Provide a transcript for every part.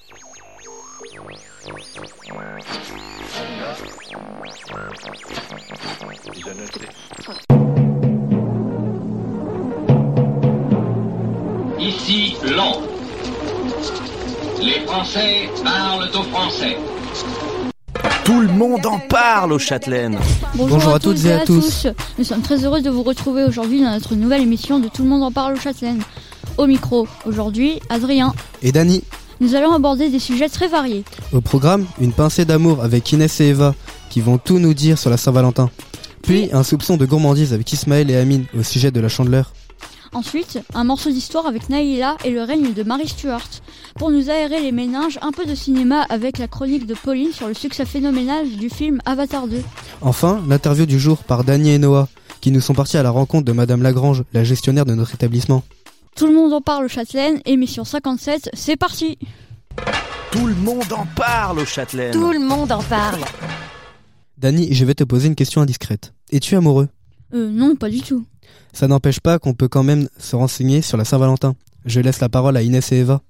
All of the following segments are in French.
Ici Londres. Les Français parlent aux Français. Tout le monde en parle aux Châtelaines. Bonjour à toutes et à tous. Nous sommes très heureux de vous retrouver aujourd'hui dans notre nouvelle émission de Tout le monde en parle aux Châtelaines. Au micro, aujourd'hui, Adrien et Dany. Nous allons aborder des sujets très variés. Au programme, une pincée d'amour avec Inès et Eva qui vont tout nous dire sur la Saint-Valentin. Puis un soupçon de gourmandise avec Ismaël et Amine au sujet de la Chandeleur. Ensuite, un morceau d'histoire avec Naïla et le règne de Marie Stuart. Pour nous aérer les méninges, un peu de cinéma avec la chronique de Pauline sur le succès phénoménal du film Avatar 2. Enfin, l'interview du jour par Dany et Noah, qui nous sont partis à la rencontre de Madame Lagrange, la gestionnaire de notre établissement. Tout le monde en parle aux Châtelaines, émission 57, c'est parti. Tout le monde en parle aux Châtelaines. Tout le monde en parle. Dany, je vais te poser une question indiscrète. Es-tu amoureux ? Non, pas du tout. Ça n'empêche pas qu'on peut quand même se renseigner sur la Saint-Valentin. Je laisse la parole à Inès et Eva.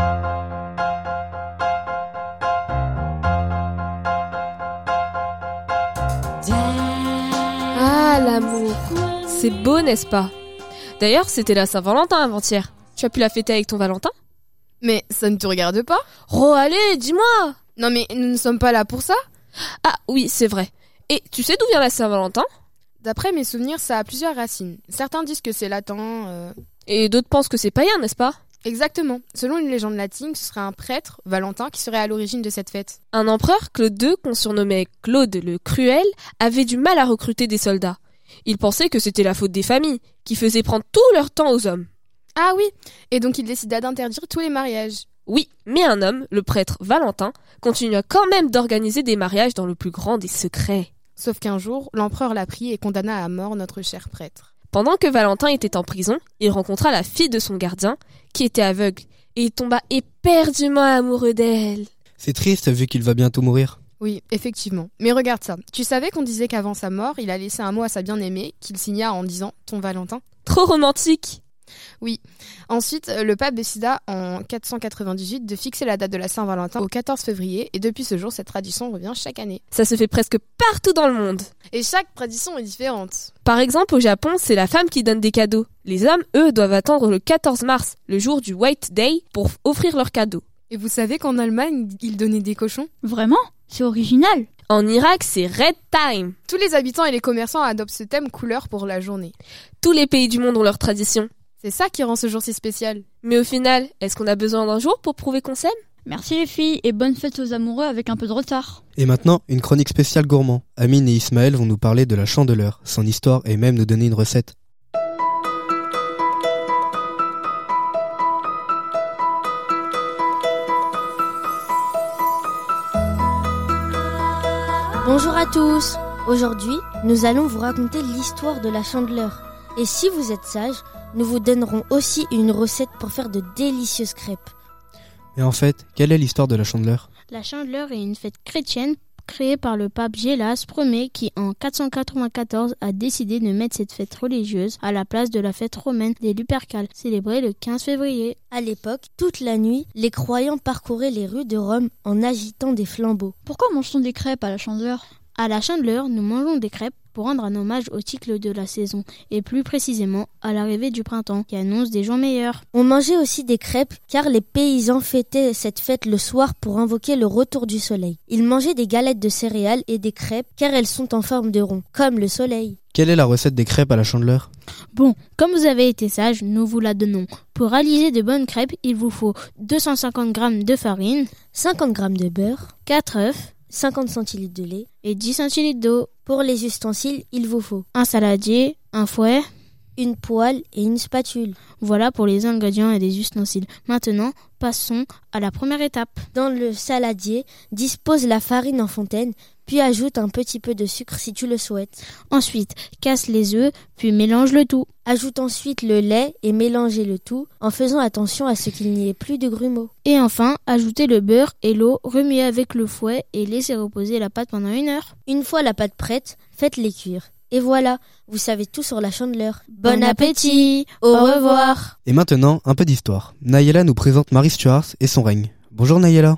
Ah, l'amour. C'est beau, n'est-ce pas ? D'ailleurs, c'était la Saint-Valentin avant-hier. Tu as pu la fêter avec ton Valentin ? Mais ça ne te regarde pas ? Oh, allez, dis-moi ! Non mais nous ne sommes pas là pour ça ? Ah oui, c'est vrai. Et tu sais d'où vient la Saint-Valentin ? D'après mes souvenirs, ça a plusieurs racines. Certains disent que c'est latin... Et d'autres pensent que c'est païen, n'est-ce pas ? Exactement. Selon une légende latine, ce serait un prêtre, Valentin, qui serait à l'origine de cette fête. Un empereur, Claude II, qu'on surnommait Claude le Cruel, avait du mal à recruter des soldats. Il pensait que c'était la faute des familles, qui faisaient prendre tout leur temps aux hommes. Ah oui, et donc il décida d'interdire tous les mariages. Oui, mais un homme, le prêtre Valentin, continua quand même d'organiser des mariages dans le plus grand des secrets. Sauf qu'un jour, l'empereur l'a pris et condamna à mort notre cher prêtre. Pendant que Valentin était en prison, il rencontra la fille de son gardien, qui était aveugle, et il tomba éperdument amoureux d'elle. C'est triste vu qu'il va bientôt mourir. Oui, effectivement. Mais regarde ça. Tu savais qu'on disait qu'avant sa mort, il a laissé un mot à sa bien-aimée, qu'il signa en disant « ton Valentin ». Trop romantique. Oui. Ensuite, le pape décida en 498 de fixer la date de la Saint-Valentin au 14 février et depuis ce jour, cette tradition revient chaque année. Ça se fait presque partout dans le monde. Et chaque tradition est différente. Par exemple, au Japon, c'est la femme qui donne des cadeaux. Les hommes, eux, doivent attendre le 14 mars, le jour du White Day, pour offrir leurs cadeaux. Et vous savez qu'en Allemagne, ils donnaient des cochons ? Vraiment ? C'est original. En Irak, c'est Red Time. Tous les habitants et les commerçants adoptent ce thème couleur pour la journée. Tous les pays du monde ont leur tradition. C'est ça qui rend ce jour si spécial. Mais au final, est-ce qu'on a besoin d'un jour pour prouver qu'on s'aime ? Merci les filles et bonne fête aux amoureux avec un peu de retard. Et maintenant, une chronique spéciale gourmand. Amine et Ismaël vont nous parler de la Chandeleur, son histoire et même nous donner une recette. Bonjour à tous. Aujourd'hui, nous allons vous raconter l'histoire de la Chandeleur. Et si vous êtes sages, nous vous donnerons aussi une recette pour faire de délicieuses crêpes. Et en fait, quelle est l'histoire de la Chandeleur ? La Chandeleur est une fête chrétienne créée par le pape Gélas Ier qui, en 494, a décidé de mettre cette fête religieuse à la place de la fête romaine des Lupercales, célébrée le 15 février. À l'époque, toute la nuit, les croyants parcouraient les rues de Rome en agitant des flambeaux. Pourquoi mange-t-on des crêpes à la Chandeleur ? À la Chandeleur, nous mangeons des crêpes pour rendre un hommage au cycle de la saison, et plus précisément à l'arrivée du printemps, qui annonce des jours meilleurs. On mangeait aussi des crêpes, car les paysans fêtaient cette fête le soir pour invoquer le retour du soleil. Ils mangeaient des galettes de céréales et des crêpes, car elles sont en forme de rond, comme le soleil. Quelle est la recette des crêpes à la Chandeleur ? Bon, comme vous avez été sages, nous vous la donnons. Pour réaliser de bonnes crêpes, il vous faut 250 g de farine, 50 g de beurre, 4 œufs, 50 centilitres de lait et 10 centilitres d'eau. Pour les ustensiles, il vous faut un saladier, un fouet, une poêle et une spatule. Voilà pour les ingrédients et les ustensiles. Maintenant, passons à la première étape. Dans le saladier, dispose la farine en fontaine, puis ajoute un petit peu de sucre si tu le souhaites. Ensuite, casse les œufs, puis mélange le tout. Ajoute ensuite le lait et mélangez le tout en faisant attention à ce qu'il n'y ait plus de grumeaux. Et enfin, ajoutez le beurre et l'eau, remuez avec le fouet et laissez reposer la pâte pendant 1 heure. Une fois la pâte prête, faites-les cuire. Et voilà, vous savez tout sur la Chandeleur. Bon appétit. Au revoir. Et maintenant, un peu d'histoire. Naïla nous présente Marie Stuart et son règne. Bonjour Nayela.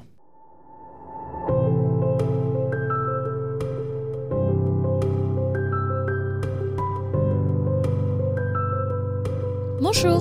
Bonjour.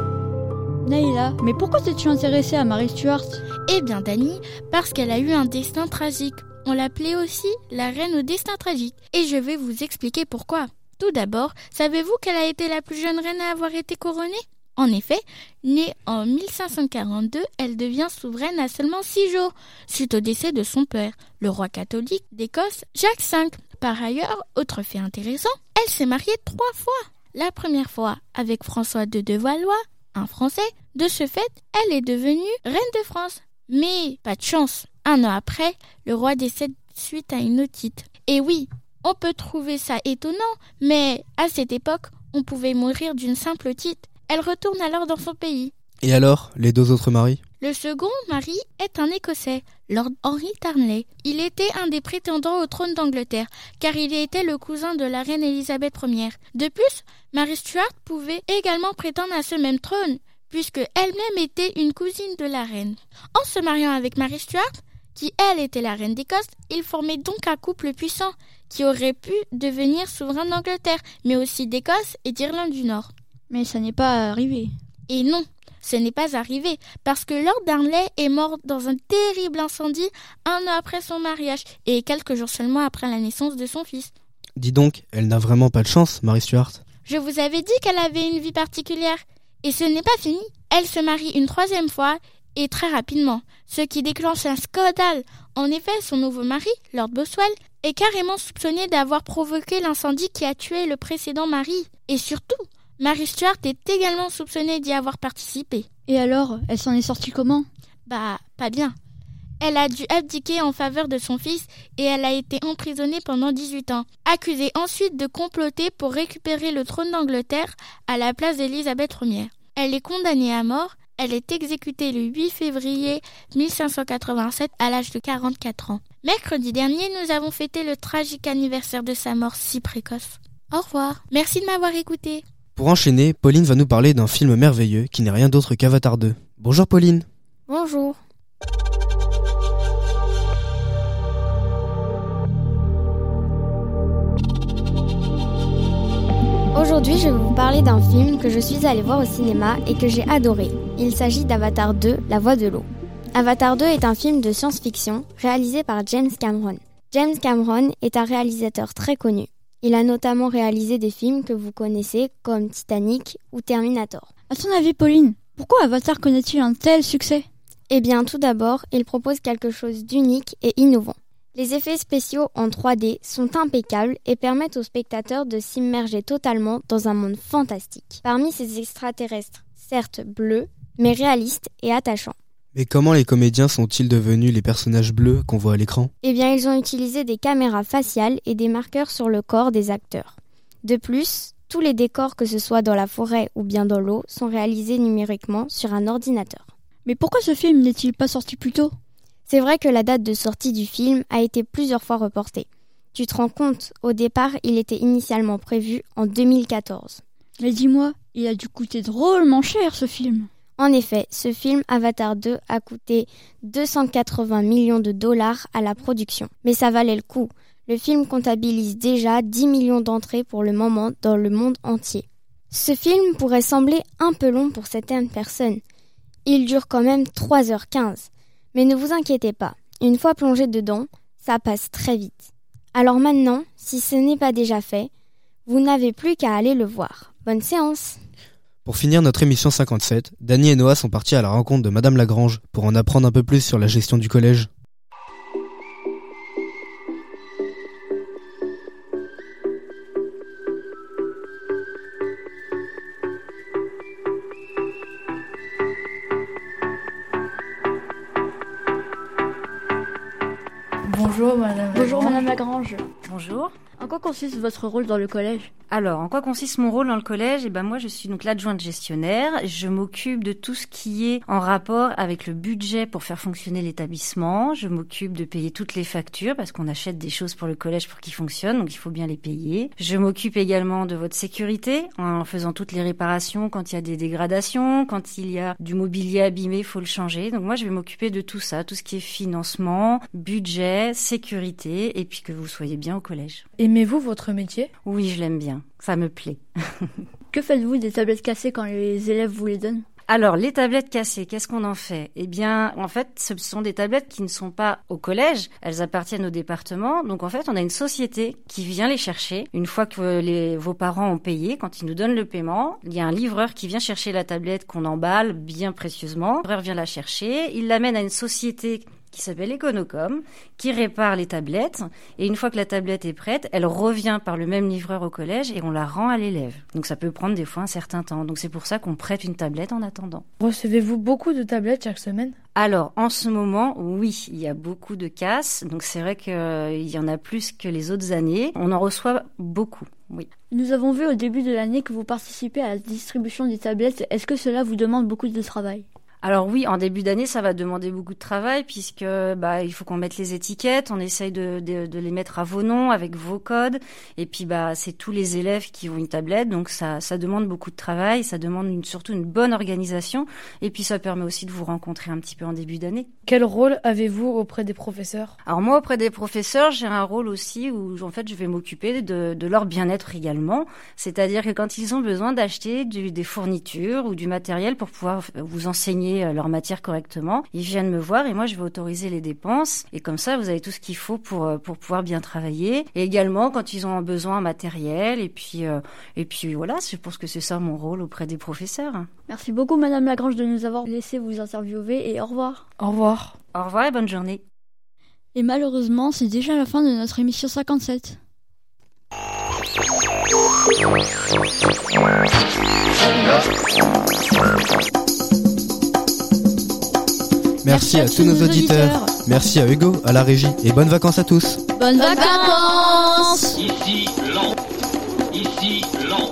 Naïla, mais pourquoi t'es-tu intéressée à Mary Stuart? Eh bien Dani, parce qu'elle a eu un destin tragique. On l'appelait aussi la reine au destin tragique. Et je vais vous expliquer pourquoi. Tout d'abord, savez-vous quelle a été la plus jeune reine à avoir été couronnée? En effet, née en 1542, elle devient souveraine à seulement 6 jours, suite au décès de son père, le roi catholique d'Écosse, Jacques V. Par ailleurs, autre fait intéressant, elle s'est mariée 3 fois. La première fois avec François II de Valois, un Français. De ce fait, elle est devenue reine de France. Mais pas de chance, 1 an après, le roi décède suite à une otite. Et oui, on peut trouver ça étonnant, mais à cette époque, on pouvait mourir d'une simple otite. Elle retourne alors dans son pays. Et alors, les 2 autres maris? Le second mari est un Écossais, Lord Henry Darnley. Il était un des prétendants au trône d'Angleterre, car il était le cousin de la reine Élisabeth Ier. De plus, Mary Stuart pouvait également prétendre à ce même trône, puisque elle-même était une cousine de la reine. En se mariant avec Mary Stuart, qui elle était la reine d'Écosse, ils formaient donc un couple puissant, qui aurait pu devenir souverain d'Angleterre, mais aussi d'Écosse et d'Irlande du Nord. Mais ça n'est pas arrivé. Et non, ce n'est pas arrivé, parce que Lord Darnley est mort dans un terrible incendie 1 an après son mariage, et quelques jours seulement après la naissance de son fils. Dis donc, elle n'a vraiment pas de chance, Mary Stuart. Je vous avais dit qu'elle avait une vie particulière. Et ce n'est pas fini. Elle se marie une 3e fois, et très rapidement, ce qui déclenche un scandale. En effet, son nouveau mari, Lord Boswell, est carrément soupçonné d'avoir provoqué l'incendie qui a tué le précédent mari. Et surtout, Mary Stuart est également soupçonnée d'y avoir participé. Et alors, elle s'en est sortie comment? Pas bien. Elle a dû abdiquer en faveur de son fils et elle a été emprisonnée pendant 18 ans. Accusée ensuite de comploter pour récupérer le trône d'Angleterre à la place d'Élisabeth Ier. Elle est condamnée à mort. Elle est exécutée le 8 février 1587 à l'âge de 44 ans. Mercredi dernier, nous avons fêté le tragique anniversaire de sa mort si précoce. Au revoir. Merci de m'avoir écouté. Pour enchaîner, Pauline va nous parler d'un film merveilleux qui n'est rien d'autre qu'Avatar 2. Bonjour Pauline. Bonjour. Aujourd'hui, je vais vous parler d'un film que je suis allée voir au cinéma et que j'ai adoré. Il s'agit d'Avatar 2, La Voix de l'eau. Avatar 2 est un film de science-fiction réalisé par James Cameron. James Cameron est un réalisateur très connu. Il a notamment réalisé des films que vous connaissez comme Titanic ou Terminator. À ton avis, Pauline, pourquoi Avatar connaît-il un tel succès? Eh bien, tout d'abord, il propose quelque chose d'unique et innovant. Les effets spéciaux en 3D sont impeccables et permettent aux spectateurs de s'immerger totalement dans un monde fantastique. Parmi ces extraterrestres, certes bleus, mais réalistes et attachants. Mais comment les comédiens sont-ils devenus les personnages bleus qu'on voit à l'écran? Eh bien, ils ont utilisé des caméras faciales et des marqueurs sur le corps des acteurs. De plus, tous les décors, que ce soit dans la forêt ou bien dans l'eau, sont réalisés numériquement sur un ordinateur. Mais pourquoi ce film n'est-il pas sorti plus tôt? C'est vrai que la date de sortie du film a été plusieurs fois reportée. Tu te rends compte, au départ, il était initialement prévu en 2014. Mais dis-moi, il a dû coûter drôlement cher ce film. En effet, ce film Avatar 2 a coûté 280 millions de dollars à la production. Mais ça valait le coup. Le film comptabilise déjà 10 millions d'entrées pour le moment dans le monde entier. Ce film pourrait sembler un peu long pour certaines personnes. Il dure quand même 3h15. Mais ne vous inquiétez pas, une fois plongé dedans, ça passe très vite. Alors maintenant, si ce n'est pas déjà fait, vous n'avez plus qu'à aller le voir. Bonne séance! Pour finir notre émission 57, Dany et Noah sont partis à la rencontre de Madame Lagrange pour en apprendre un peu plus sur la gestion du collège. Bonjour Madame Lagrange. Bonjour. En quoi consiste votre rôle dans le collège? Alors, en quoi consiste mon rôle dans le collège ? Moi, je suis donc l'adjointe gestionnaire. Je m'occupe de tout ce qui est en rapport avec le budget pour faire fonctionner l'établissement. Je m'occupe de payer toutes les factures parce qu'on achète des choses pour le collège pour qu'il fonctionne, donc il faut bien les payer. Je m'occupe également de votre sécurité en faisant toutes les réparations quand il y a des dégradations, quand il y a du mobilier abîmé, il faut le changer. Donc moi, je vais m'occuper de tout ça, tout ce qui est financement, budget, sécurité et puis que vous soyez bien au collège. Aimez-vous votre métier ? Oui, je l'aime bien. Ça me plaît. Que faites-vous des tablettes cassées quand les élèves vous les donnent ? Alors, les tablettes cassées, qu'est-ce qu'on en fait ? En fait, ce sont des tablettes qui ne sont pas au collège, elles appartiennent au département. Donc, en fait, on a une société qui vient les chercher. Une fois que vos parents ont payé, quand ils nous donnent le paiement, il y a un livreur qui vient chercher la tablette qu'on emballe bien précieusement. Le livreur vient la chercher, il l'amène à une société qui s'appelle Econocom, qui répare les tablettes. Et une fois que la tablette est prête, elle revient par le même livreur au collège et on la rend à l'élève. Donc ça peut prendre des fois un certain temps. Donc c'est pour ça qu'on prête une tablette en attendant. Recevez-vous beaucoup de tablettes chaque semaine ? Alors, en ce moment, oui, il y a beaucoup de casses. Donc c'est vrai qu'il y en a plus que les autres années. On en reçoit beaucoup, oui. Nous avons vu au début de l'année que vous participez à la distribution des tablettes. Est-ce que cela vous demande beaucoup de travail ? Alors oui, en début d'année, ça va demander beaucoup de travail puisque il faut qu'on mette les étiquettes, on essaye de les mettre à vos noms avec vos codes et puis c'est tous les élèves qui ont une tablette, donc ça demande beaucoup de travail, ça demande surtout une bonne organisation et puis ça permet aussi de vous rencontrer un petit peu en début d'année. Quel rôle avez-vous auprès des professeurs ? Alors moi, auprès des professeurs, j'ai un rôle aussi où en fait je vais m'occuper de leur bien-être également, c'est-à-dire que quand ils ont besoin d'acheter des fournitures ou du matériel pour pouvoir vous enseigner leur matière correctement, ils viennent me voir et moi je vais autoriser les dépenses et comme ça vous avez tout ce qu'il faut pour pouvoir bien travailler et également quand ils ont besoin matériel et puis voilà, je pense que c'est ça mon rôle auprès des professeurs. Merci beaucoup Madame Lagrange de nous avoir laissé vous interviewer et au revoir. Au revoir. Au revoir et bonne journée. Et malheureusement, c'est déjà la fin de notre émission 57. Merci à tous nos auditeurs. Merci à Hugo, à la régie et bonnes vacances à tous. Bonnes vacances. Ici Lan. Ici Lan.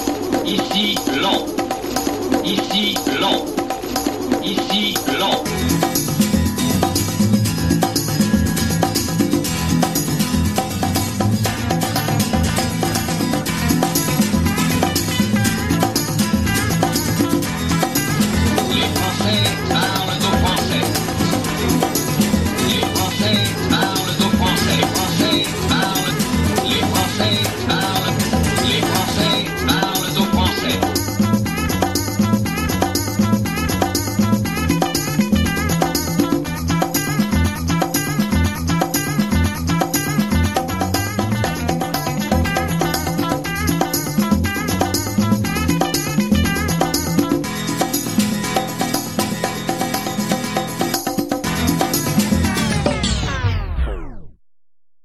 Ici Lan. Ici Lan. Ici Lan.